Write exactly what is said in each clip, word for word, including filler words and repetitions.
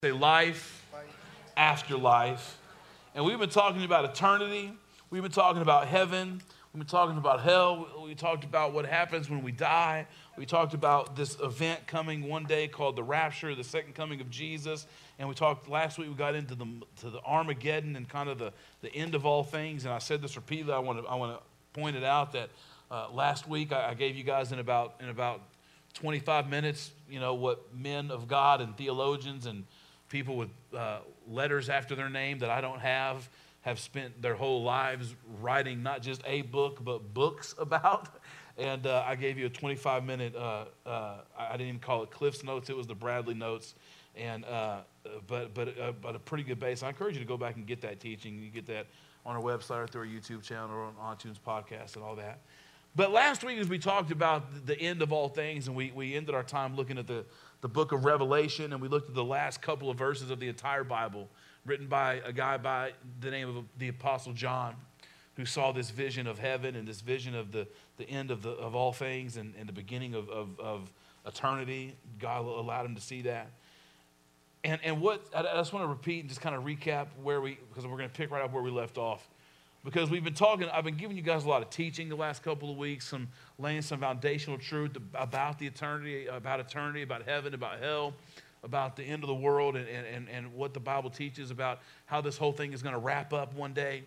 Say life, after life. And we've been talking about eternity. We've been talking about heaven. We've been talking about hell. We talked about what happens when we die. We talked about this event coming one day called the rapture, the second coming of Jesus. And we talked last week, we got into the to the Armageddon and kind of the, the end of all things. And I said this repeatedly. I want to I want to point it out that uh, last week I, I gave you guys in about in about twenty-five minutes, you know, what men of God and theologians and people with uh, letters after their name that I don't have have spent their whole lives writing not just a book, but books about. And uh, I gave you a twenty-five minute, uh, uh, I didn't even call it Cliff's Notes, it was the Bradley Notes. And uh, but but uh, but a pretty good base. I encourage you to go back and get that teaching. You get that on our website or through our YouTube channel or on iTunes podcast and all that. But last week as we talked about the end of all things, and we, we ended our time looking at the, the book of Revelation, and we looked at the last couple of verses of the entire Bible, written by a guy by the name of the Apostle John, who saw this vision of heaven and this vision of the, the end of, the, of all things and, and the beginning of, of, of eternity. God allowed him to see that. And, and what, I just want to repeat and just kind of recap where we, because we're going to pick right up where we left off. Because we've been talking, I've been giving you guys a lot of teaching the last couple of weeks, some laying some foundational truth about the eternity, about eternity, about heaven, about hell, about the end of the world, and, and, and what the Bible teaches about how this whole thing is going to wrap up one day.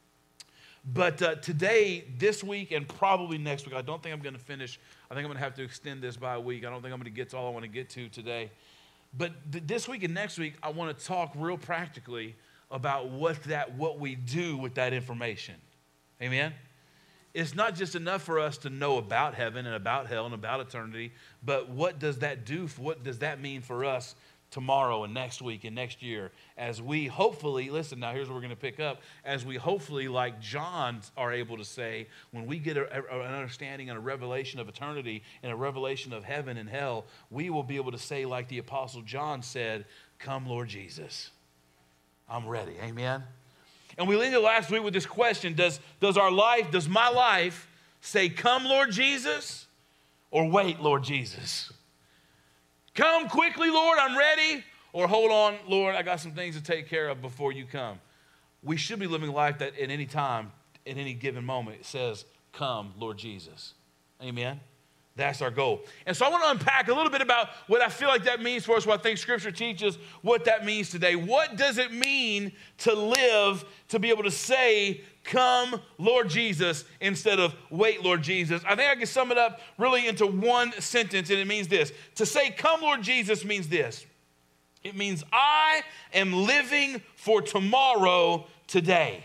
But uh, today, this week, and probably next week, I don't think I'm going to finish. I think I'm going to have to extend this by a week. I don't think I'm going to get to all I want to get to today. But th- this week and next week, I want to talk real practically about what that what we do with that information. Amen? It's not just enough for us to know about heaven and about hell and about eternity, but what does that do? For, what does that mean for us tomorrow and next week and next year as we hopefully, listen, now here's what we're going to pick up, as we hopefully, like John, are able to say, when we get a, a, an understanding and a revelation of eternity and a revelation of heaven and hell, we will be able to say like the Apostle John said, "Come, Lord Jesus. I'm ready." Amen. And we ended last week with this question: Does does our life, does my life say, "Come, Lord Jesus," or "Wait, Lord Jesus"? Come quickly, Lord, I'm ready, or "Hold on, Lord, I got some things to take care of before you come"? We should be living a life that at any time, at any given moment, it says, "Come, Lord Jesus." Amen. That's our goal. And so I want to unpack a little bit about what I feel like that means for us, what I think Scripture teaches, what that means today. What does it mean to live, to be able to say, "Come, Lord Jesus," instead of "Wait, Lord Jesus"? I think I can sum it up really into one sentence, and it means this. To say, "Come, Lord Jesus," means this. It means I am living for tomorrow today.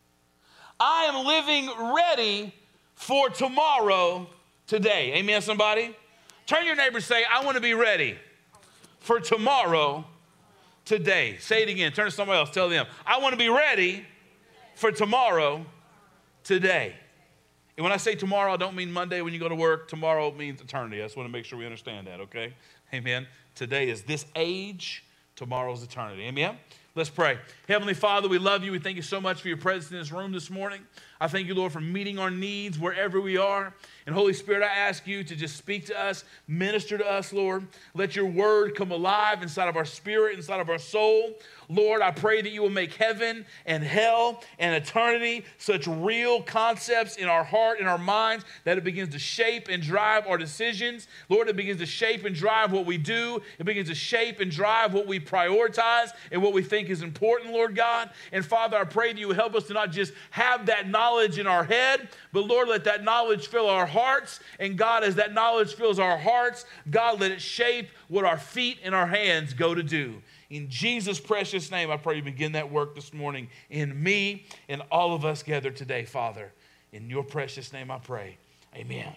I am living ready for tomorrow today. Amen, somebody? Turn to your neighbor and say, "I want to be ready for tomorrow today." Say it again. Turn to somebody else. Tell them, "I want to be ready for tomorrow today." And when I say tomorrow, I don't mean Monday when you go to work. Tomorrow means eternity. I just want to make sure we understand that, okay? Amen. Today is this age. Tomorrow's eternity. Amen. Let's pray. Heavenly Father, we love you. We thank you so much for your presence in this room this morning. I thank you, Lord, for meeting our needs wherever we are. And Holy Spirit, I ask you to just speak to us, minister to us, Lord. Let your word come alive inside of our spirit, inside of our soul. Lord, I pray that you will make heaven and hell and eternity such real concepts in our heart, in our minds, that it begins to shape and drive our decisions. Lord, it begins to shape and drive what we do. It begins to shape and drive what we prioritize and what we think is important, Lord God. And Father, I pray that you will help us to not just have that knowledge in our head, but Lord, let that knowledge fill our hearts. And God, as that knowledge fills our hearts, God, let it shape what our feet and our hands go to do. In Jesus' precious name, I pray you begin that work this morning in me and all of us gathered today, Father. In your precious name I pray. Amen.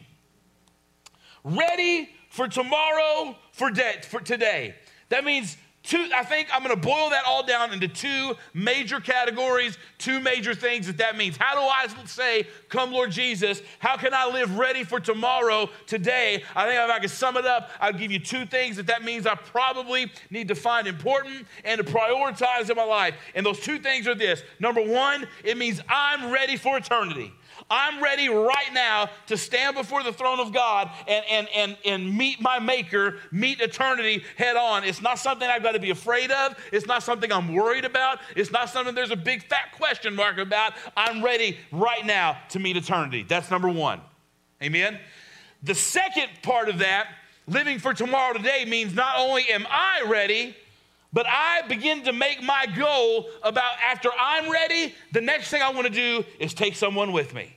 Ready for tomorrow, for, de- for today. That means two, I think I'm going to boil that all down into two major categories, two major things that that means. How do I say, "Come, Lord Jesus"? How can I live ready for tomorrow today? I think if I could sum it up, I'll give you two things that that means I probably need to find important and to prioritize in my life. And those two things are this. Number one, it means I'm ready for eternity. I'm ready right now to stand before the throne of God and, and, and, and meet my Maker, meet eternity head on. It's not something I've got to be afraid of. It's not something I'm worried about. It's not something there's a big fat question mark about. I'm ready right now to meet eternity. That's number one. Amen? The second part of that, living for tomorrow today, means not only am I ready, but I begin to make my goal about after I'm ready, the next thing I want to do is take someone with me.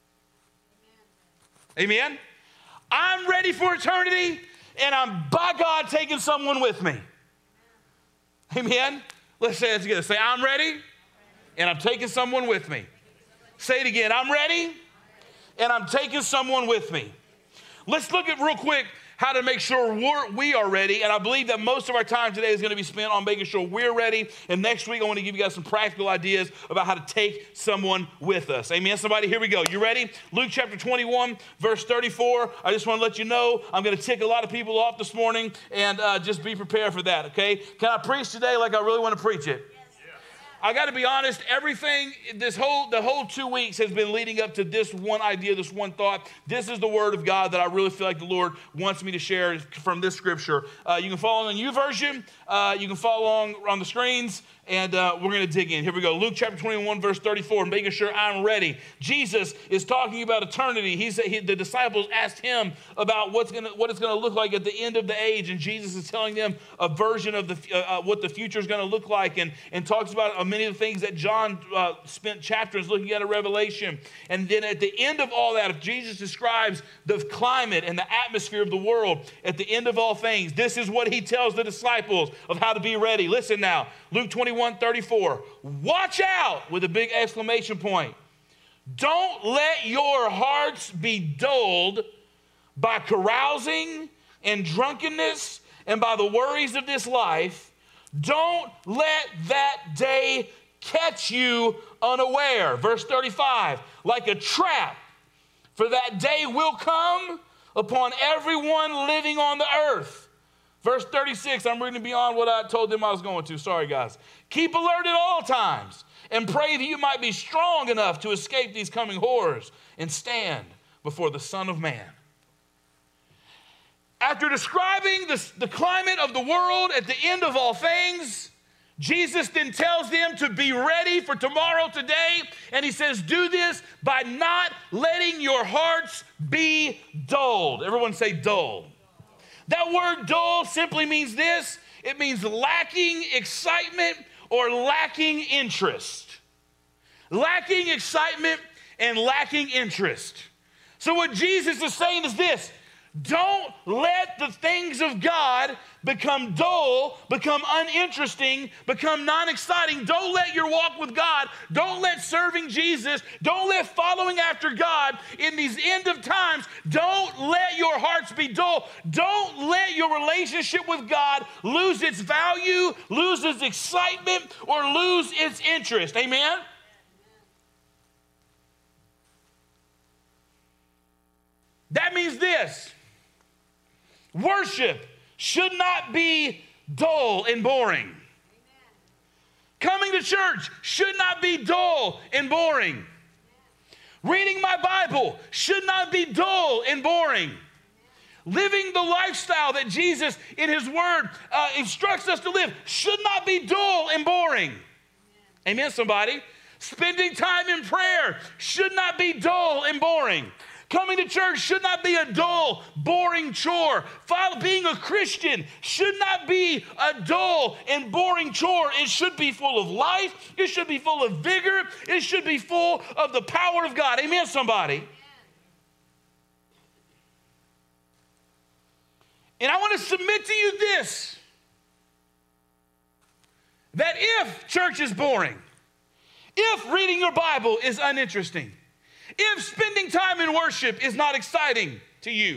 Amen? Amen? I'm ready for eternity, and I'm, by God, taking someone with me. Amen? Let's say it together. Say, I'm ready, and I'm taking someone with me. Say it again. I'm ready, and I'm taking someone with me. Let's look at real quick how to make sure we're, we are ready. And I believe that most of our time today is going to be spent on making sure we're ready. And next week, I want to give you guys some practical ideas about how to take someone with us. Amen, somebody? Here we go. You ready? Luke chapter twenty-one, verse thirty-four. I just want to let you know I'm going to tick a lot of people off this morning, and uh, just be prepared for that, okay? Can I preach today like I really want to preach it? I got to be honest, everything, this whole, the whole two weeks has been leading up to this one idea, this one thought. This is the word of God that I really feel like the Lord wants me to share from this scripture. Uh, you can follow in the YouVersion. Uh, you can follow along on the screens. And uh, we're going to dig in. Here we go. Luke chapter twenty-one, verse thirty-four, making sure I'm ready. Jesus is talking about eternity. He's, he, the disciples asked him about what's gonna, what it's going to look like at the end of the age. And Jesus is telling them a version of the, uh, uh, what the future is going to look like, and, and talks about uh, many of the things that John uh, spent chapters looking at in Revelation. And then at the end of all that, if Jesus describes the climate and the atmosphere of the world, at the end of all things, this is what he tells the disciples of how to be ready. Listen now. Luke twenty-one thirty-four. Watch out, with a big exclamation point. Don't let your hearts be dulled by carousing and drunkenness and by the worries of this life. Don't let that day catch you unaware. Verse thirty-five. Like a trap, for that day will come upon everyone living on the earth. Verse thirty-six, I'm reading beyond what I told them I was going to. Sorry, guys. Keep alert at all times and pray that you might be strong enough to escape these coming horrors and stand before the Son of Man. After describing the, the climate of the world at the end of all things, Jesus then tells them to be ready for tomorrow today. And he says, do this by not letting your hearts be dulled. Everyone say dull. That word dull simply means this. It means lacking excitement or lacking interest. Lacking excitement and lacking interest. So what Jesus is saying is this. Don't let the things of God become dull, become uninteresting, become non-exciting. Don't let your walk with God, don't let serving Jesus, don't let following after God in these end of times, don't let your hearts be dull. Don't let your relationship with God lose its value, lose its excitement, or lose its interest. Amen? That means this. Worship should not be dull and boring. Amen. Coming to church should not be dull and boring. Amen. Reading my Bible should not be dull and boring. Amen. Living the lifestyle that Jesus in his word uh, instructs us to live should not be dull and boring. Amen. Amen, somebody. Spending time in prayer should not be dull and boring. Coming to church should not be a dull, boring chore. Being a Christian should not be a dull and boring chore. It should be full of life. It should be full of vigor. It should be full of the power of God. Amen, somebody? And I want to submit to you this, that if church is boring, if reading your Bible is uninteresting, if spending time in worship is not exciting to you,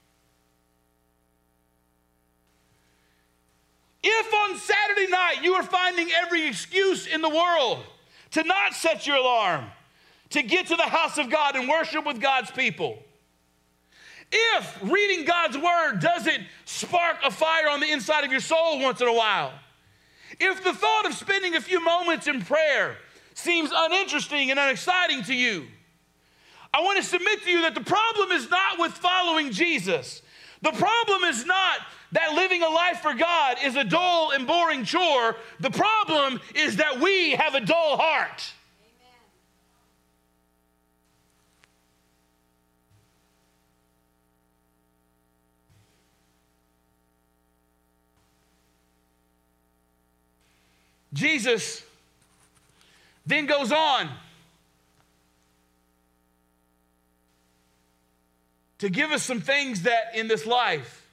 if on Saturday night you are finding every excuse in the world to not set your alarm, to get to the house of God and worship with God's people, if reading God's word doesn't spark a fire on the inside of your soul once in a while, if the thought of spending a few moments in prayer seems uninteresting and unexciting to you, I want to submit to you that the problem is not with following Jesus. The problem is not that living a life for God is a dull and boring chore. The problem is that we have a dull heart. Amen. Jesus then goes on to give us some things that in this life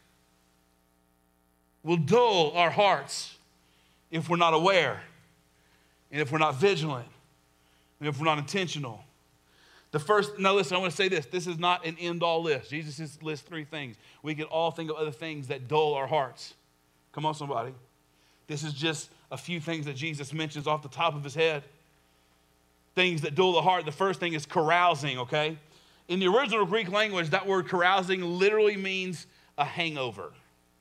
will dull our hearts if we're not aware, and if we're not vigilant, and if we're not intentional. The first, now listen, I want to say this. This is not an end-all list. Jesus just lists three things. We can all think of other things that dull our hearts. Come on, somebody. This is just a few things that Jesus mentions off the top of his head. Things that dull the heart. The first thing is carousing, okay? In the original Greek language, that word carousing literally means a hangover.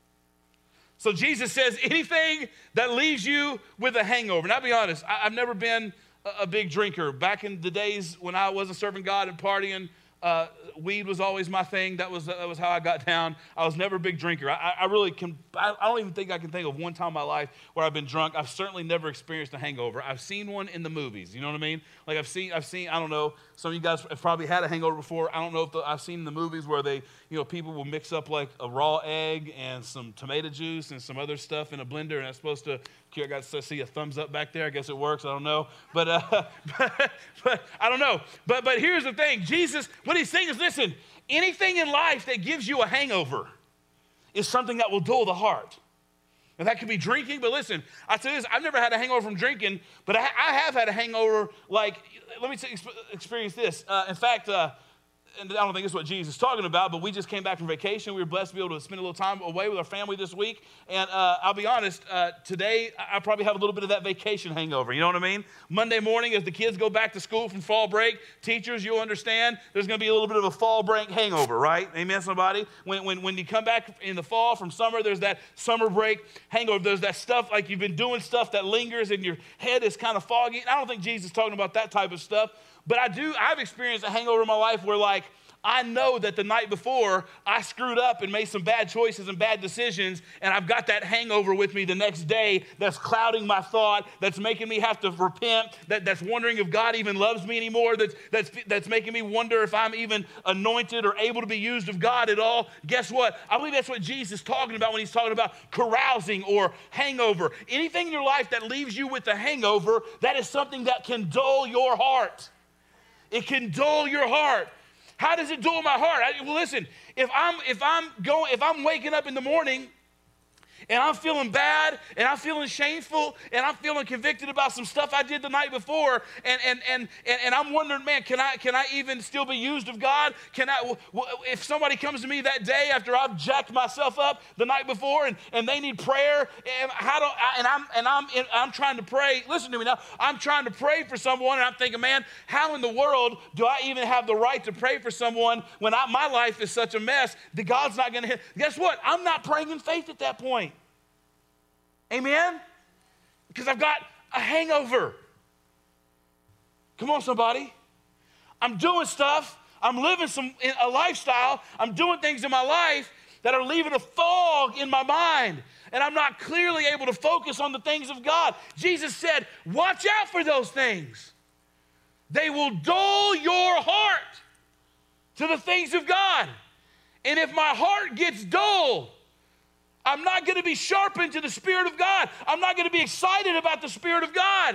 So Jesus says anything that leaves you with a hangover. And I'll be honest, I, I've never been a, a big drinker. Back in the days when I wasn't serving God and partying, uh, weed was always my thing. That was, that was how I got down. I was never a big drinker. I, I really can, I, I don't even think I can think of one time in my life where I've been drunk. I've certainly never experienced a hangover. I've seen one in the movies. You know what I mean? Like I've seen, I've seen, I don't know, some of you guys have probably had a hangover before. I don't know if the, I've seen in the movies where they, you know, people will mix up like a raw egg and some tomato juice and some other stuff in a blender, and it's supposed to, I got to see a thumbs up back there. I guess it works. I don't know. But, uh, but, but I don't know. But, but here's the thing. Jesus, what he's saying is, listen, anything in life that gives you a hangover is something that will dull the heart. And that could be drinking. But listen, I tell you this, I've never had a hangover from drinking, but I, I have had a hangover, like, let me t- experience this. Uh, in fact, uh, and I don't think this is what Jesus is talking about, but we just came back from vacation. We were blessed to be able to spend a little time away with our family this week. And uh, I'll be honest, uh, today I probably have a little bit of that vacation hangover. You know what I mean? Monday morning as the kids go back to school from fall break, teachers, you'll understand, there's going to be a little bit of a fall break hangover, right? Amen, somebody? When, when, when you come back in the fall from summer, there's that summer break hangover. There's that stuff, like you've been doing stuff that lingers and your head is kind of foggy. And I don't think Jesus is talking about that type of stuff. But I do, I've experienced a hangover in my life where, like, I know that the night before I screwed up and made some bad choices and bad decisions, and I've got that hangover with me the next day that's clouding my thought, that's making me have to repent, that, that's wondering if God even loves me anymore, that's, that's, that's making me wonder if I'm even anointed or able to be used of God at all. Guess what? I believe that's what Jesus is talking about when he's talking about carousing or hangover. Anything in your life that leaves you with a hangover, that is something that can dull your heart. It can dull your heart. How does it dull my heart? I, well, listen, if I'm if I'm going if I'm waking up in the morning and I'm feeling bad and I'm feeling shameful and I'm feeling convicted about some stuff I did the night before, and and and and, and I'm wondering, man, can I can I even still be used of God? Can I, if somebody comes to me that day after I've jacked myself up the night before and, and they need prayer, and how do I, and I'm and I'm and I'm trying to pray. Listen to me now. I'm trying to pray for someone, and I'm thinking, man, how in the world do I even have the right to pray for someone when I, my life is such a mess that God's not going to hit? Guess what? I'm not praying in faith at that point. Amen? Because I've got a hangover. Come on, somebody. I'm doing stuff. I'm living some a lifestyle. I'm doing things in my life that are leaving a fog in my mind. And I'm not clearly able to focus on the things of God. Jesus said, watch out for those things. They will dull your heart to the things of God. And if my heart gets dull, I'm not going to be sharpened to the Spirit of God. I'm not going to be excited about the Spirit of God.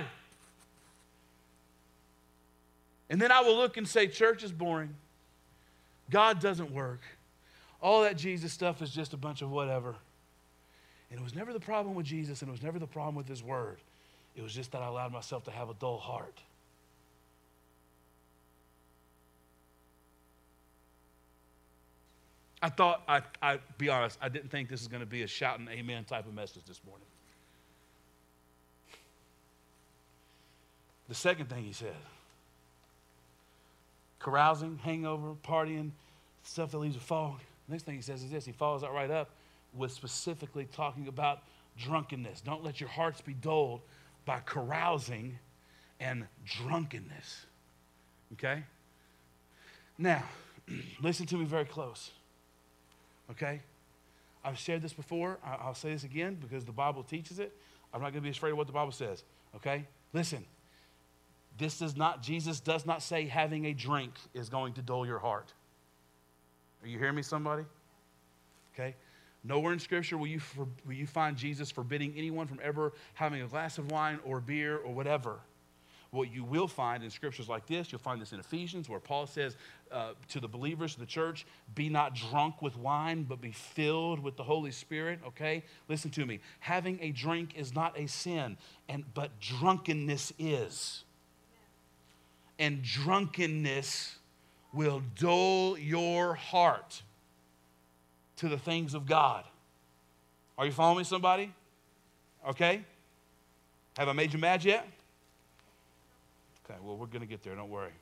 And then I will look and say, church is boring. God doesn't work. All that Jesus stuff is just a bunch of whatever. And it was never the problem with Jesus, and it was never the problem with his word. It was just that I allowed myself to have a dull heart. I thought, I, I'd be honest, I didn't think this was going to be a shouting amen type of message this morning. The second thing he said, carousing, hangover, partying, stuff that leaves a fog. Next thing he says is this, he follows that right up with specifically talking about drunkenness. Don't let your hearts be dulled by carousing and drunkenness. Okay? Now, listen to me very close, okay? I've shared this before. I'll say this again because the Bible teaches it. I'm not going to be afraid of what the Bible says, okay? Listen, this does not, Jesus does not say having a drink is going to dull your heart. Are you hearing me, somebody? Okay? Nowhere in Scripture will you, for, will you find Jesus forbidding anyone from ever having a glass of wine or beer or whatever. What you will find in scriptures like this, you'll find this in Ephesians where Paul says uh, to the believers, to the church, be not drunk with wine, but be filled with the Holy Spirit, okay? Listen to me. Having a drink is not a sin, and but drunkenness is. And drunkenness will dull your heart to the things of God. Are you following me, somebody? Okay? Have I made you mad yet? Okay, well, we're going to get there. Don't worry.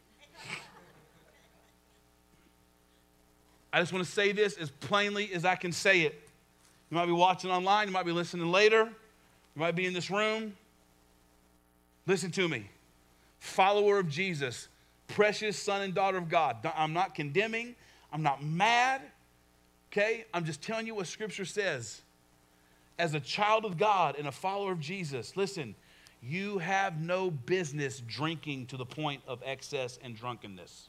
I just want to say this as plainly as I can say it. You might be watching online. You might be listening later. You might be in this room. Listen to me. Follower of Jesus, precious son and daughter of God. I'm not condemning. I'm not mad. Okay? I'm just telling you what Scripture says. As a child of God and a follower of Jesus, listen, you have no business drinking to the point of excess and drunkenness.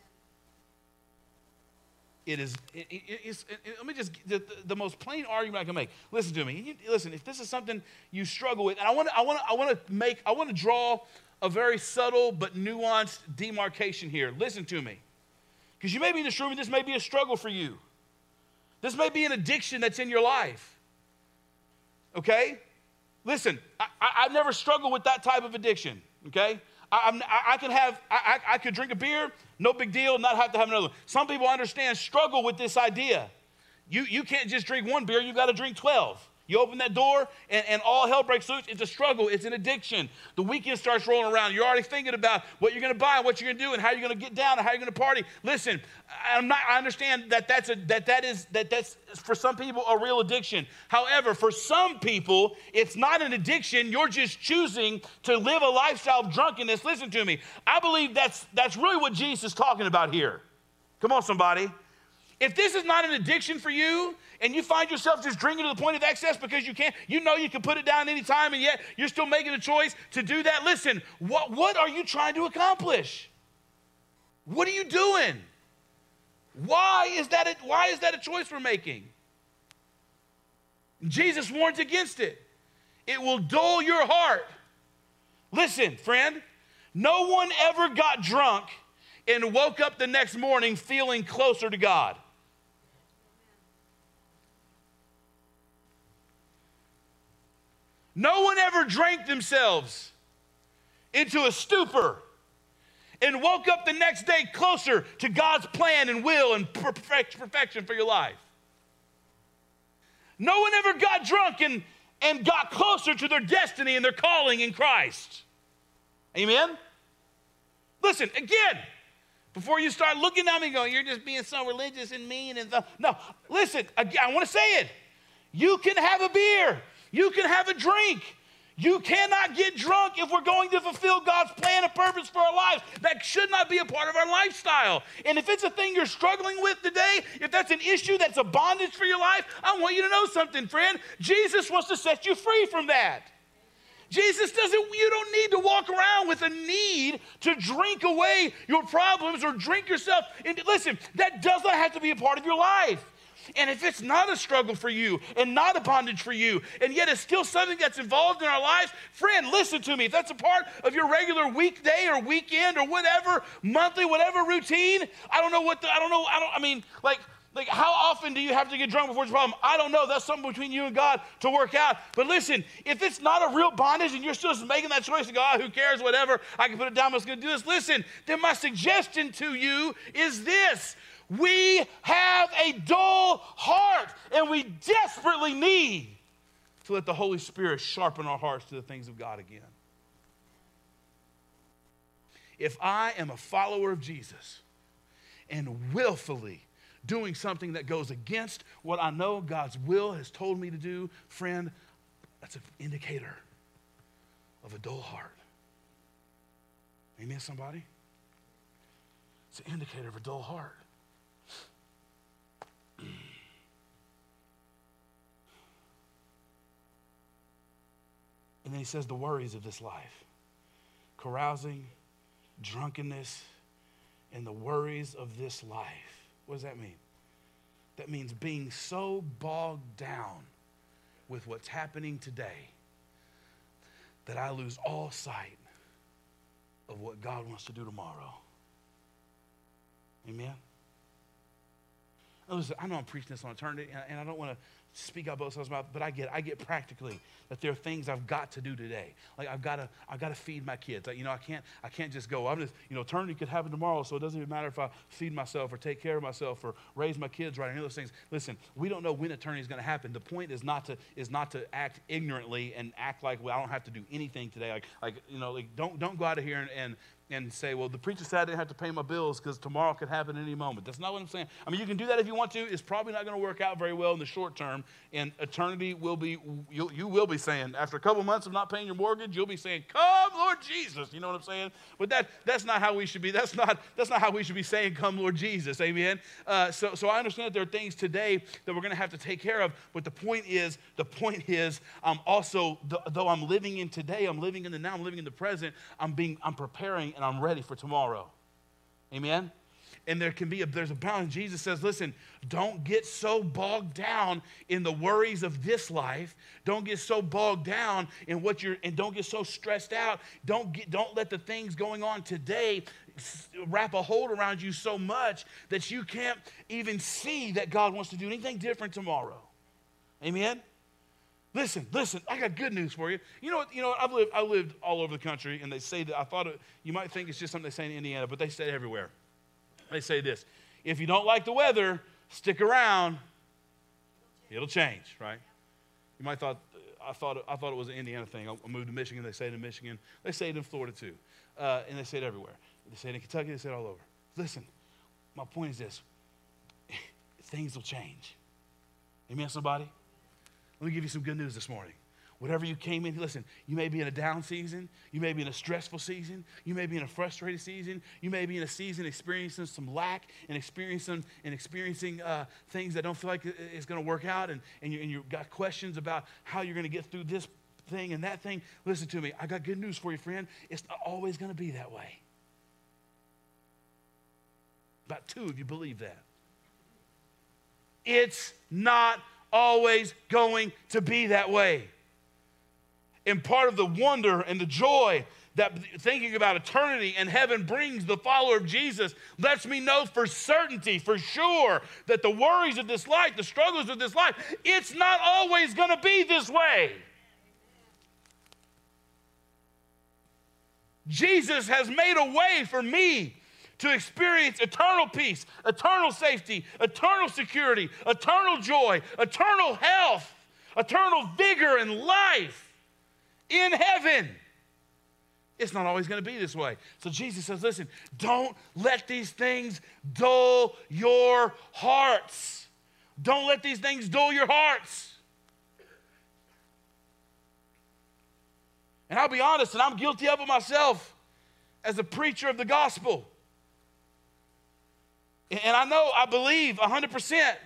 It is, it, it, it's, it, let me just, the, the most plain argument I can make. Listen to me. You, listen, if this is something you struggle with, and I want to, I want to, I want to make, I want to draw a very subtle but nuanced demarcation here. Listen to me. Because you may be in this room and this may be a struggle for you. This may be an addiction that's in your life. Okay? Listen, I, I, I've never struggled with that type of addiction, okay? I, I'm, I, I can have, I, I could drink a beer, no big deal, not have to have another one. Some people, I understand, struggle with this idea. You, you can't just drink one beer, you've got to drink twelve. You open that door and, and all hell breaks loose. It's a struggle. It's an addiction. The weekend starts rolling around. You're already thinking about what you're going to buy, what you're going to do, and how you're going to get down, and how you're going to party. Listen, I'm not, I understand that that's a, that that is that that's for some people a real addiction. However, for some people, it's not an addiction. You're just choosing to live a lifestyle of drunkenness. Listen to me. I believe that's that's really what Jesus is talking about here. Come on, somebody. If this is not an addiction for you and you find yourself just drinking to the point of excess because you can't, you know you can put it down anytime and yet you're still making a choice to do that. Listen, what, what are you trying to accomplish? What are you doing? Why is that a, why is that a choice we're making? Jesus warns against it. It will dull your heart. Listen, friend, no one ever got drunk and woke up the next morning feeling closer to God. No one ever drank themselves into a stupor and woke up the next day closer to God's plan and will and perfect, perfection for your life. No one ever got drunk and, and got closer to their destiny and their calling in Christ. Amen? Listen, again, before you start looking at me going, you're just being so religious and mean and stuff. No, listen, again, I want to say it. You can have a beer. You can have a drink. You cannot get drunk if we're going to fulfill God's plan and purpose for our lives. That should not be a part of our lifestyle. And if it's a thing you're struggling with today, if that's an issue that's a bondage for your life, I want you to know something, friend. Jesus wants to set you free from that. Jesus doesn't, you don't need to walk around with a need to drink away your problems or drink yourself. And listen, that does not have to be a part of your life. And if it's not a struggle for you and not a bondage for you, and yet it's still something that's involved in our lives, friend, listen to me. If that's a part of your regular weekday or weekend or whatever, monthly, whatever routine, I don't know what the, I don't know, I don't, I mean, like, like how often do you have to get drunk before it's a problem? I don't know. That's something between you and God to work out. But listen, if it's not a real bondage and you're still making that choice to go, oh, who cares, whatever, I can put it down, I'm just going to do this. Listen, then my suggestion to you is this. We have a dull heart, and we desperately need to let the Holy Spirit sharpen our hearts to the things of God again. If I am a follower of Jesus and willfully doing something that goes against what I know God's will has told me to do, friend, that's an indicator of a dull heart. Amen, somebody? It's an indicator of a dull heart. And then he says the worries of this life. Carousing, drunkenness, and the worries of this life. What does that mean? That means being so bogged down with what's happening today that I lose all sight of what God wants to do tomorrow. Amen? Now listen, I know I'm preaching this on eternity, and I don't want to speak out both sides of my mouth, but I get I get practically that there are things I've got to do today. Like I've got to I've got to feed my kids. Like, you know, I can't I can't just go. I'm just, you know, eternity could happen tomorrow, so it doesn't even matter if I feed myself or take care of myself or raise my kids right, any of those things. Listen, we don't know when eternity is going to happen. The point is not to is not to act ignorantly and act like, well, I don't have to do anything today. Like like you know, like don't don't go out of here and, and and say, well, the preacher said I didn't have to pay my bills because tomorrow could happen any moment. That's not what I'm saying. I mean, you can do that if you want to. It's probably not going to work out very well in the short term, and eternity will be, you, you will be saying, after a couple months of not paying your mortgage, you'll be saying, come, Lord Jesus. You know what I'm saying? But that that's not how we should be. That's not that's not how we should be saying, come, Lord Jesus. Amen? Uh, so, so I understand that there are things today that we're going to have to take care of, but the point is, the point is, um, also, th- though I'm living in today, I'm living in the now, I'm living in the present, I'm being, I'm preparing, and I'm ready for tomorrow. Amen? And there can be a, there's a balance. Jesus says, listen, don't get so bogged down in the worries of this life. Don't get so bogged down in what you're, and don't get so stressed out. Don't get, don't let the things going on today wrap a hold around you so much that you can't even see that God wants to do anything different tomorrow. Amen? Listen, listen, I got good news for you. You know what, you know what, I've lived, I lived all over the country, and they say that, I thought it, you might think it's just something they say in Indiana, but they say it everywhere. They say this: if you don't like the weather, stick around, it'll change, right? You might thought, I thought, I thought it was an Indiana thing. I moved to Michigan, they say it in Michigan. They say it in Florida too, uh, and they say it everywhere. They say it in Kentucky, they say it all over. Listen, my point is this: things will change. Amen, somebody? Let me give you some good news this morning. Whatever you came in, listen, you may be in a down season. You may be in a stressful season. You may be in a frustrated season. You may be in a season experiencing some lack and experiencing and experiencing uh, things that don't feel like it's going to work out, and, and, you, and you've got questions about how you're going to get through this thing and that thing. Listen to me. I got good news for you, friend. It's not always going to be that way. About two of you believe that. It's not always going to be that way. And part of the wonder and the joy that thinking about eternity and heaven brings the follower of Jesus lets me know for certainty, for sure, that the worries of this life, the struggles of this life, it's not always going to be this way. Jesus has made a way for me to experience eternal peace, eternal safety, eternal security, eternal joy, eternal health, eternal vigor and life in heaven. It's not always going to be this way. So Jesus says, listen, don't let these things dull your hearts. Don't let these things dull your hearts. And I'll be honest, and I'm guilty of it myself as a preacher of the gospel. And I know, I believe one hundred percent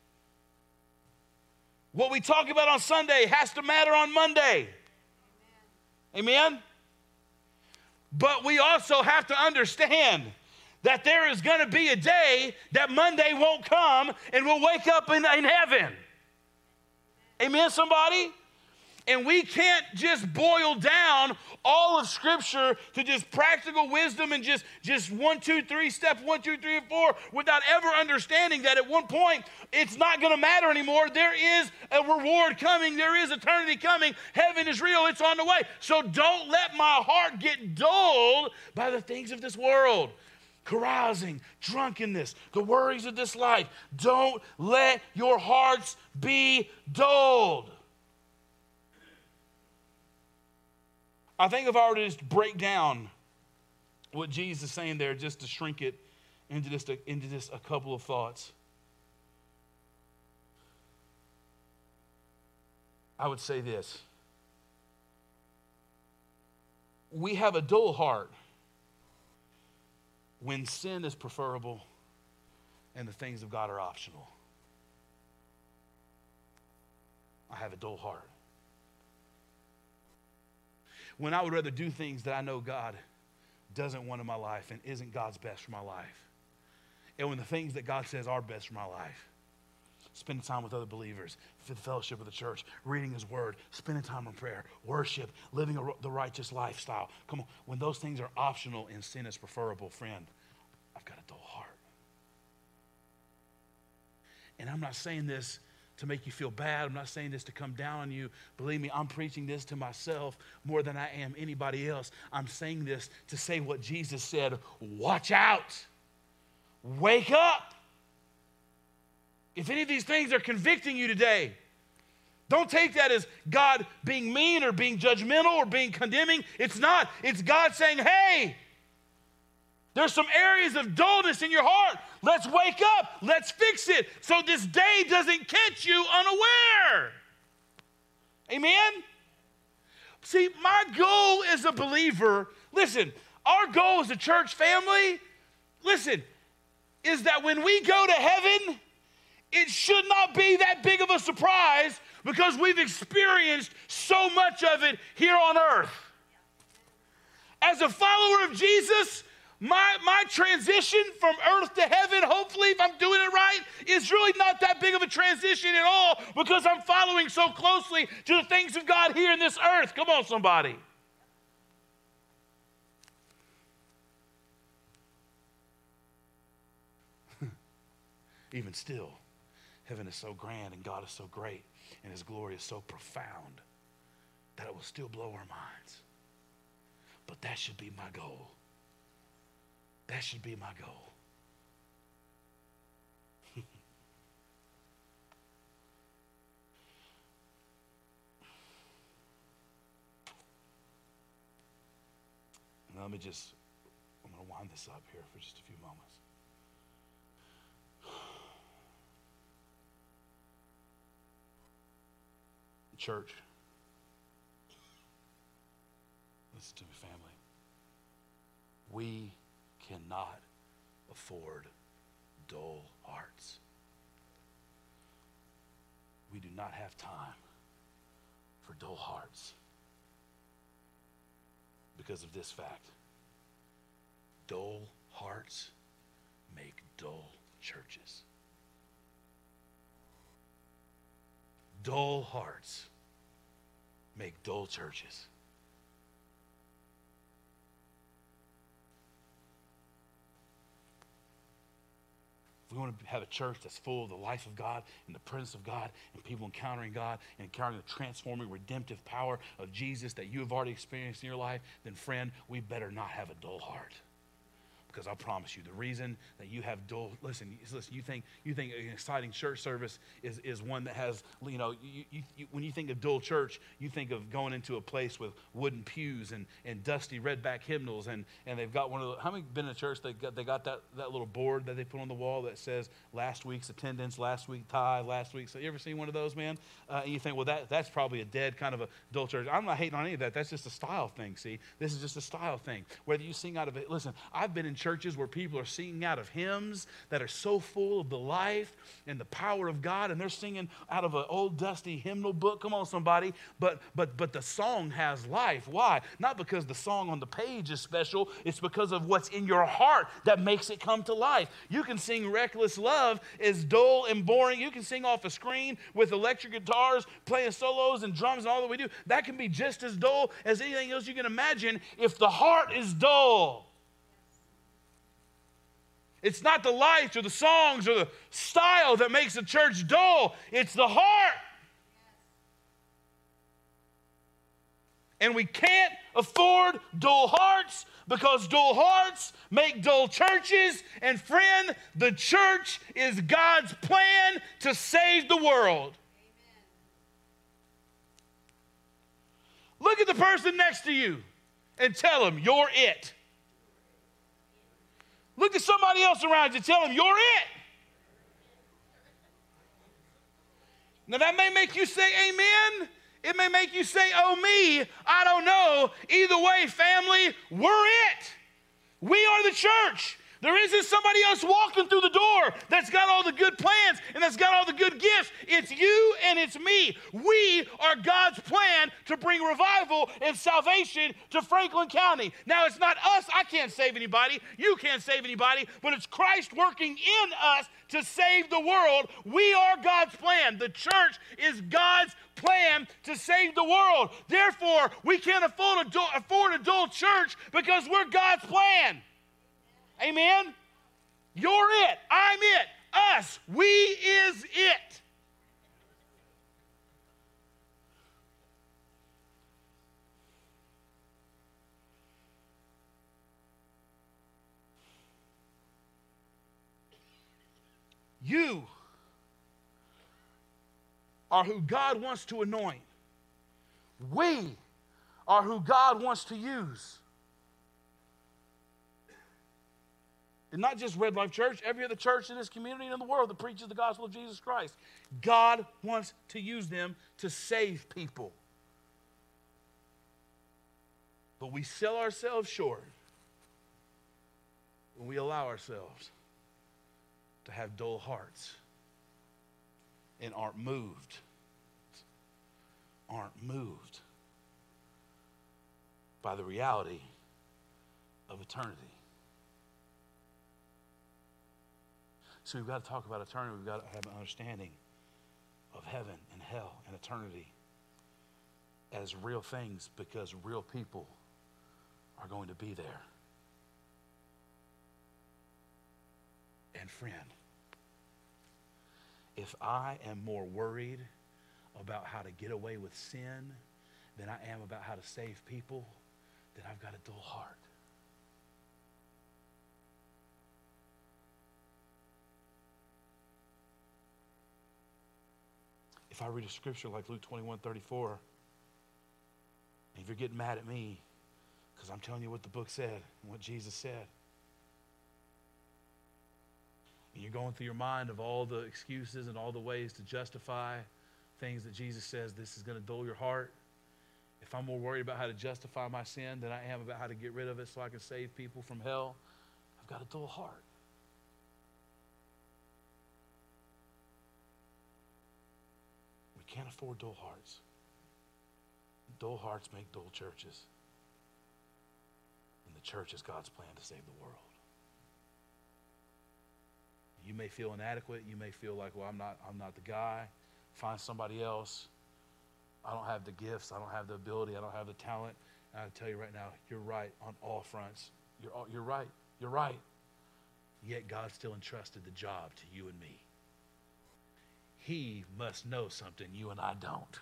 what we talk about on Sunday has to matter on Monday. Amen? Amen? But we also have to understand that there is going to be a day that Monday won't come and we'll wake up in, in heaven. Amen, somebody? And we can't just boil down all of Scripture to just practical wisdom and just, just one, two, three, step one, two, three, and four without ever understanding that at one point it's not going to matter anymore. There is a reward coming. There is eternity coming. Heaven is real. It's on the way. So don't let my heart get dulled by the things of this world. Carousing, drunkenness, the worries of this life. Don't let your hearts be dulled. I think if I were to just break down what Jesus is saying there, just to shrink it into just a, into just a couple of thoughts, I would say this. We have a dull heart when sin is preferable and the things of God are optional. I have a dull heart. When I would rather do things that I know God doesn't want in my life and isn't God's best for my life. And when the things that God says are best for my life, spending time with other believers, the fellowship of the church, reading his word, spending time in prayer, worship, living a, the righteous lifestyle. Come on, when those things are optional and sin is preferable, friend, I've got a dull heart. And I'm not saying this to make you feel bad. I'm not saying this to come down on you. Believe me, I'm preaching this to myself more than I am anybody else. I'm saying this to say what Jesus said, watch out. Wake up. If any of these things are convicting you today, don't take that as God being mean or being judgmental or being condemning. It's not. It's God saying, hey, there's some areas of dullness in your heart. Let's wake up. Let's fix it so this day doesn't catch you unaware. Amen? See, my goal as a believer, listen, our goal as a church family, listen, is that when we go to heaven, it should not be that big of a surprise because we've experienced so much of it here on earth. As a follower of Jesus, my, my transition from earth to heaven, hopefully, if I'm doing it right, is really not that big of a transition at all because I'm following so closely to the things of God here in this earth. Come on, somebody. Even still, heaven is so grand and God is so great and his glory is so profound that it will still blow our minds. But that should be my goal. That should be my goal. Now let me just, I'm going to wind this up here for just a few moments. Church, listen to me, family. We cannot afford dull hearts. We do not have time for dull hearts because of this fact. Dull hearts make dull churches. Dull hearts make dull churches. If we want to have a church that's full of the life of God and the presence of God and people encountering God and encountering the transforming, redemptive power of Jesus that you have already experienced in your life, then friend, we better not have a dull heart. Because I promise you, the reason that you have dull, listen, listen, you think you think an exciting church service is, is one that has, you know, you, you, you, when you think of dull church, you think of going into a place with wooden pews and, and dusty redback hymnals, and, and they've got one of the, how many been in a church, they got, they got that, that little board that they put on the wall that says last week's attendance, last week tithe, last week, so you ever seen one of those, man? Uh, and you think, well, that that's probably a dead kind of a dull church. I'm not hating on any of that. That's just a style thing, see? This is just a style thing. Whether you sing out of it, listen, I've been in churches where people are singing out of hymns that are so full of the life and the power of God, and they're singing out of an old dusty hymnal book. Come on, somebody. But but but the song has life. Why? Not because the song on the page is special. It's because of what's in your heart that makes it come to life. You can sing Reckless Love as dull and boring. You can sing off a screen with electric guitars, playing solos and drums and all that we do. That can be just as dull as anything else you can imagine if the heart is dull. It's not the lights or the songs or the style that makes a church dull. It's the heart. And we can't afford dull hearts because dull hearts make dull churches. And friend, the church is God's plan to save the world. Amen. Look at the person next to you and tell them, you're it. Look at somebody else around you. Tell them, you're it. Now, that may make you say amen. It may make you say, oh, me. I don't know. Either way, family, we're it. We are the church. There isn't somebody else walking through the door that's got all the good plans and that's got all the good gifts. It's you and it's me. We are God's plan to bring revival and salvation to Franklin County. Now, it's not us. I can't save anybody. You can't save anybody. But it's Christ working in us to save the world. We are God's plan. The church is God's plan to save the world. Therefore, we can't afford a dull, afford a dull church because we're God's plan. Amen? You're it. I'm it. Us. We is it. You are who God wants to anoint. We are who God wants to use. And not just Red Life Church, every other church in this community and in the world that preaches the gospel of Jesus Christ. God wants to use them to save people. But we sell ourselves short when we allow ourselves to have dull hearts and aren't moved, aren't moved by the reality of eternity. So we've got to talk about eternity. We've got to have an understanding of heaven and hell and eternity as real things, because real people are going to be there. And friend, if I am more worried about how to get away with sin than I am about how to save people, then I've got a dull heart. If I read a scripture like Luke twenty-one thirty-four, and if you're getting mad at me because I'm telling you what the book said and what Jesus said, and you're going through your mind of all the excuses and all the ways to justify things that Jesus says this is going to dull your heart, if I'm more worried about how to justify my sin than I am about how to get rid of it so I can save people from hell, I've got a dull heart. We can't afford dull hearts. Dull hearts make dull churches. And the church is God's plan to save the world. You may feel inadequate. You may feel like, well, I'm not, I'm not the guy. Find somebody else. I don't have the gifts. I don't have the ability. I don't have the talent. And I tell you right now, you're right on all fronts. You're, all, you're right. You're right. Yet God still entrusted the job to you and me. He must know something you and I don't.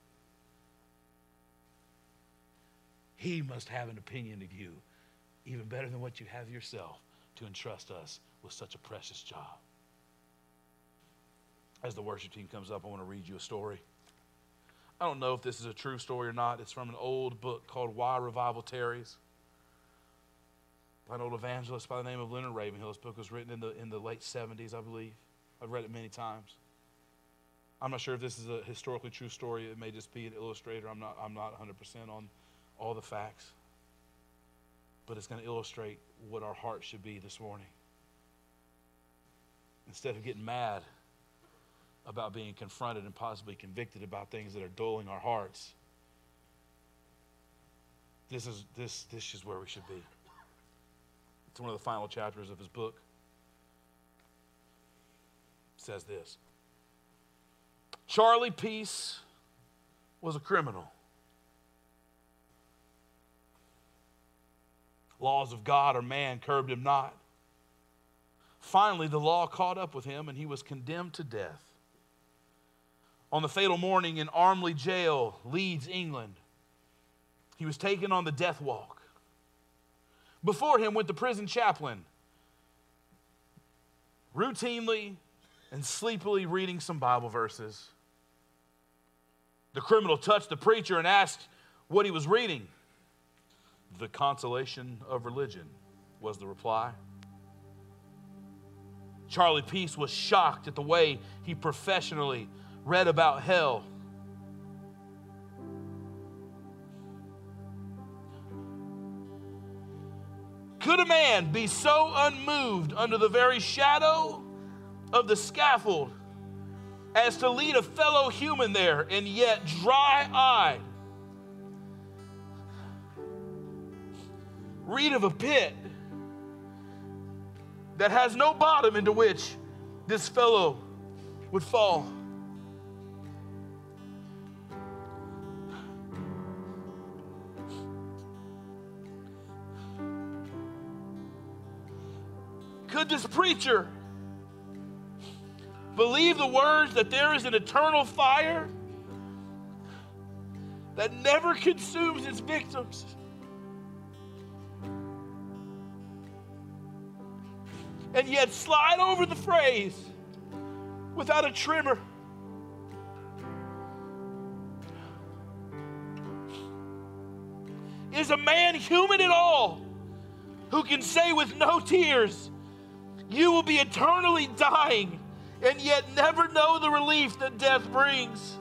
He must have an opinion of you, even better than what you have yourself, to entrust us with such a precious job. As the worship team comes up, I want to read you a story. I don't know if this is a true story or not. It's from an old book called Why Revival Tarries, by an old evangelist by the name of Leonard Ravenhill. This book was written in the, in the late seventies, I believe. I've read it many times. I'm not sure if this is a historically true story. It may just be an illustrator. I'm not, I'm not one hundred percent on all the facts. But it's going to illustrate what our heart should be this morning. Instead of getting mad about being confronted and possibly convicted about things that are dulling our hearts, this is, this, this is where we should be. It's one of the final chapters of his book. It says this: Charlie Peace was a criminal. Laws of God or man curbed him not. Finally, the law caught up with him, and he was condemned to death. On the fatal morning in Armley Jail, Leeds, England, he was taken on the death walk. Before him went the prison chaplain, routinely and sleepily reading some Bible verses. The criminal touched the preacher and asked what he was reading. The Consolation of Religion was the reply. Charlie Peace was shocked at the way he professionally read about hell. Could a man be so unmoved under the very shadow of the scaffold as to lead a fellow human there and yet dry-eyed read of a pit that has no bottom into which this fellow would fall? Could this preacher believe the words that there is an eternal fire that never consumes its victims? And yet slide over the phrase without a tremor? Is a man human at all who can say with no tears, you will be eternally dying, and yet never know the relief that death brings?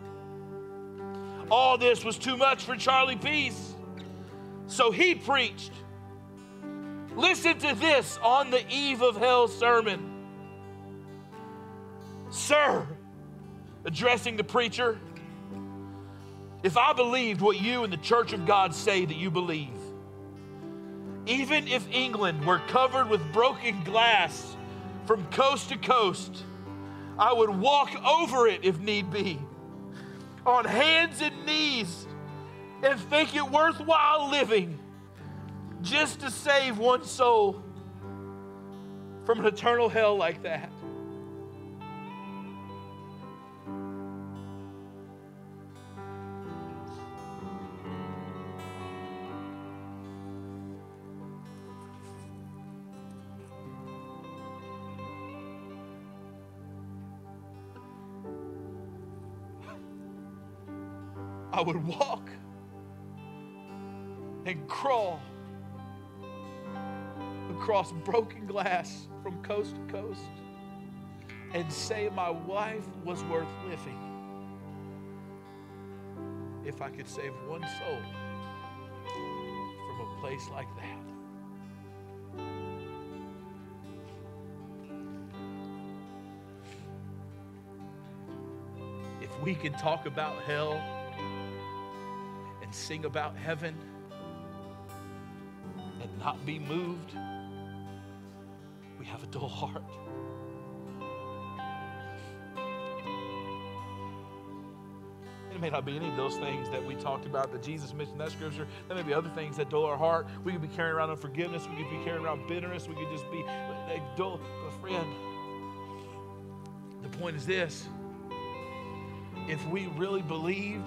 All this was too much for Charlie Peace, so he preached. Listen to this on the eve of hell sermon. Sir, addressing the preacher, if I believed what you and the Church of God say that you believe, even if England were covered with broken glass from coast to coast, I would walk over it if need be, on hands and knees, and think it worthwhile living just to save one soul from an eternal hell like that. I would walk and crawl across broken glass from coast to coast and say my life was worth living if I could save one soul from a place like that. If we can talk about hell and sing about heaven and not be moved, we have a dull heart. It may not be any of those things that we talked about that Jesus mentioned in that scripture. There may be other things that dull our heart. We could be carrying around unforgiveness. We could be carrying around bitterness. We could just be like, dull. But friend, the point is this. If we really believed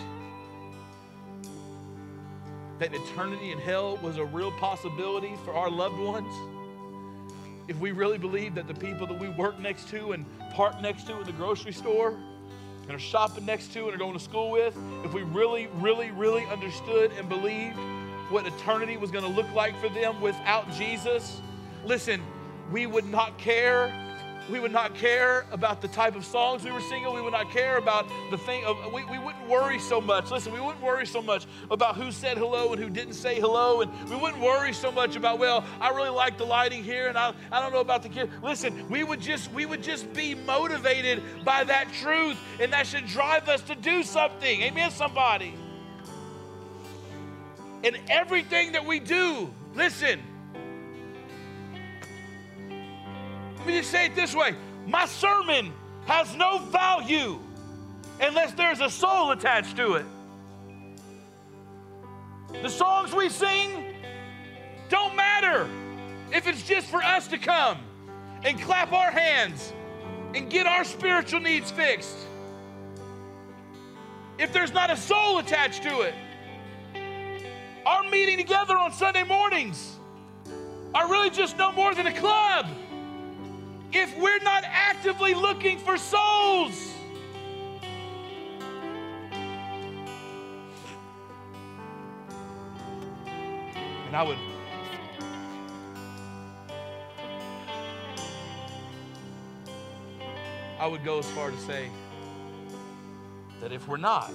that eternity in hell was a real possibility for our loved ones, if we really believed that the people that we work next to and park next to in the grocery store and are shopping next to and are going to school with, if we really, really, really understood and believed what eternity was going to look like for them without Jesus, listen, we would not care. We would not care about the type of songs we were singing. We would not care about the thing of, we, we wouldn't worry so much. Listen, we wouldn't worry so much about who said hello and who didn't say hello. And we wouldn't worry so much about, well, I really like the lighting here and I, I don't know about the kids. Listen, we would just, we would just be motivated by that truth, and that should drive us to do something. Amen, somebody? And everything that we do, listen, let me just say it this way. My sermon has no value unless there's a soul attached to it. The songs we sing don't matter if it's just for us to come and clap our hands and get our spiritual needs fixed. If there's not a soul attached to it. Our meeting together on Sunday mornings are really just no more than a club if we're not actively looking for souls. And I would I would go as far to say that if we're not,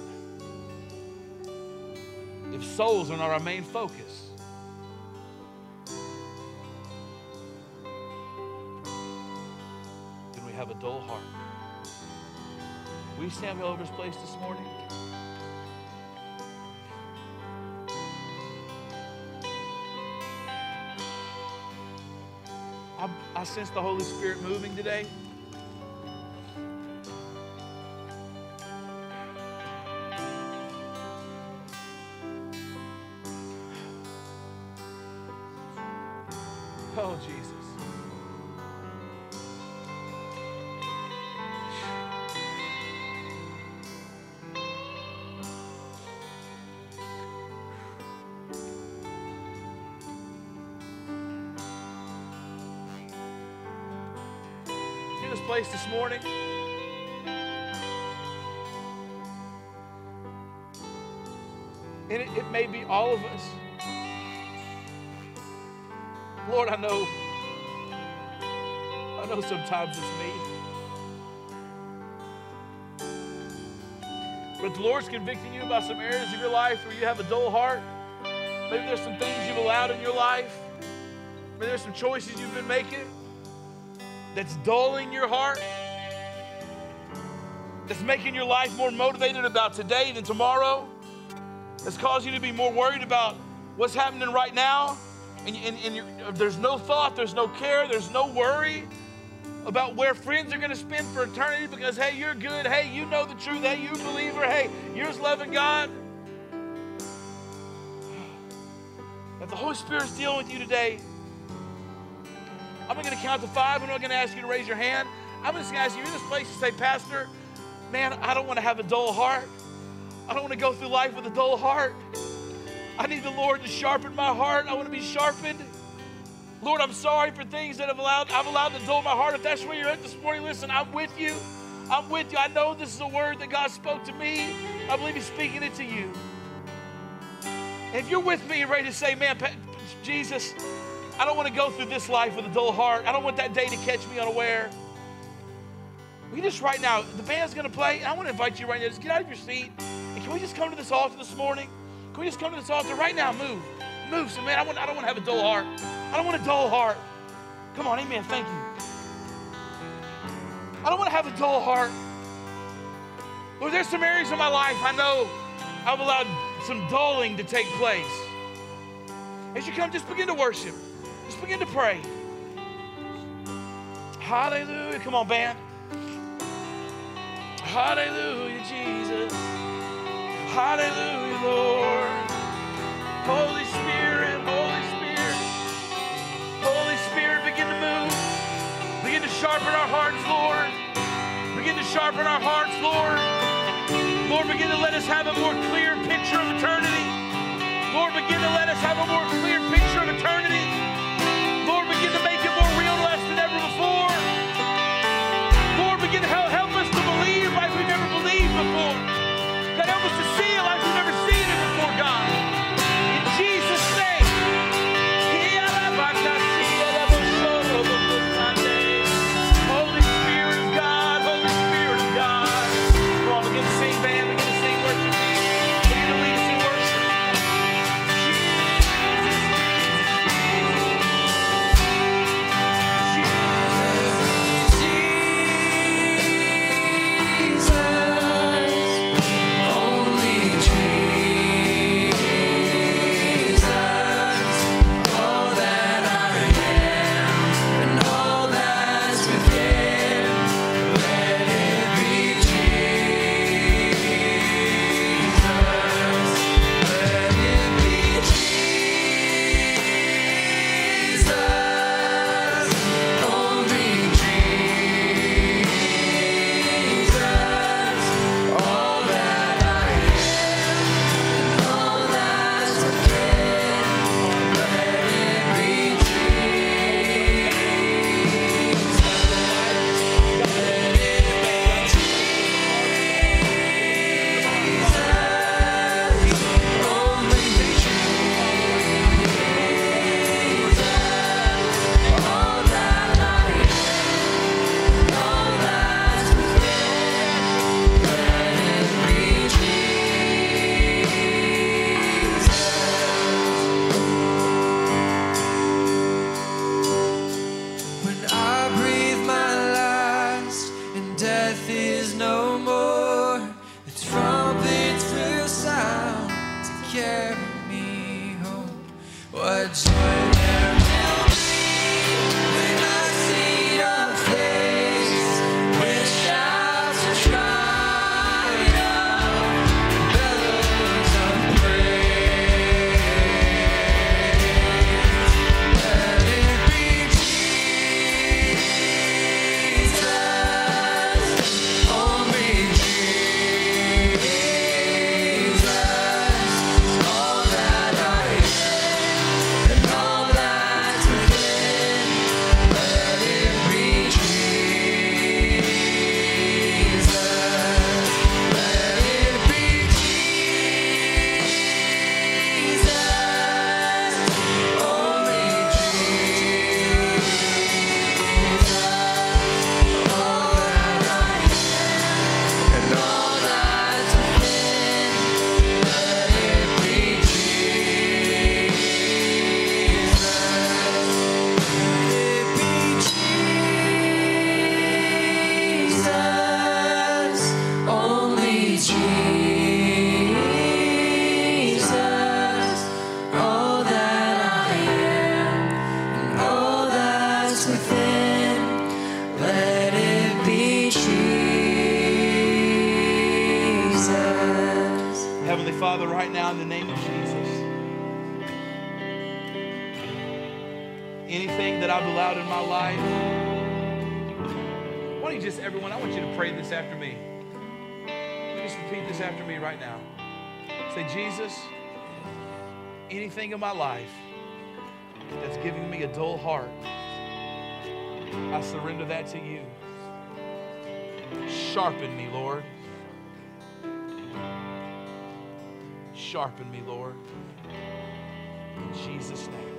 if souls are not our main focus, have a dull heart. Will you stand all over this place this morning? I, I sense the Holy Spirit moving today. Oh, Jesus. In this place this morning, and it, it may be all of us. Lord, I know, I know sometimes it's me. But the Lord's convicting you about some areas of your life where you have a dull heart. Maybe there's some things you've allowed in your life. Maybe there's some choices you've been making that's dulling your heart, that's making your life more motivated about today than tomorrow, that's caused you to be more worried about what's happening right now. And, and, and you're, there's no thought, there's no care, there's no worry about where friends are going to spend for eternity because, hey, you're good. Hey, you know the truth. Hey, you're a believer. Hey, you're just loving God. If the Holy Spirit's dealing with you today, I'm going to count to five. I'm not going to ask you to raise your hand. I'm just going to ask you in this place to say, Pastor, man, I don't want to have a dull heart. I don't want to go through life with a dull heart. I need the Lord to sharpen my heart. I want to be sharpened. Lord, I'm sorry for things that I've allowed, I've allowed to dull my heart. If that's where you're at this morning, listen, I'm with you. I'm with you. I know this is a word that God spoke to me. I believe He's speaking it to you. And if you're with me and ready to say, man, Jesus, I don't want to go through this life with a dull heart. I don't want that day to catch me unaware. We just right now, the band's going to play, and I want to invite you right now, just get out of your seat. And can we just come to this altar this morning? Can we just come to this altar right now? Move. Move. So, man, I, want, I don't want to have a dull heart. I don't want a dull heart. Come on, amen. Thank you. I don't want to have a dull heart. Lord, there's some areas of my life I know I've allowed some dulling to take place. As you come, just begin to worship. Just begin to pray. Hallelujah. Come on, band. Hallelujah, Jesus. Hallelujah, Lord. Holy Spirit, Holy Spirit. Holy Spirit, begin to move. Begin to sharpen our hearts, Lord. Begin to sharpen our hearts, Lord. Lord, begin to let us have a more clear picture of eternity. Lord, begin to let us have a more clear picture of eternity. Lord, begin to make it more real to us than ever before. Lord, begin to help, help us to believe like we've never believed before. God, help us to see it like we've never seen it before, God. In Jesus' name. Holy Spirit of God, Holy Spirit of God. Come on, begin to sing, band. Begin to sing, worship me. Begin to lead us in worship. Jesus, Father, right now in the name of Jesus, anything that I've allowed in my life, why don't you just, everyone, I want you to pray this after me. Just repeat this after me right now. Say, Jesus, anything in my life that's giving me a dull heart, I surrender that to you. Sharpen me, Lord. Sharpen me, Lord. In Jesus' name.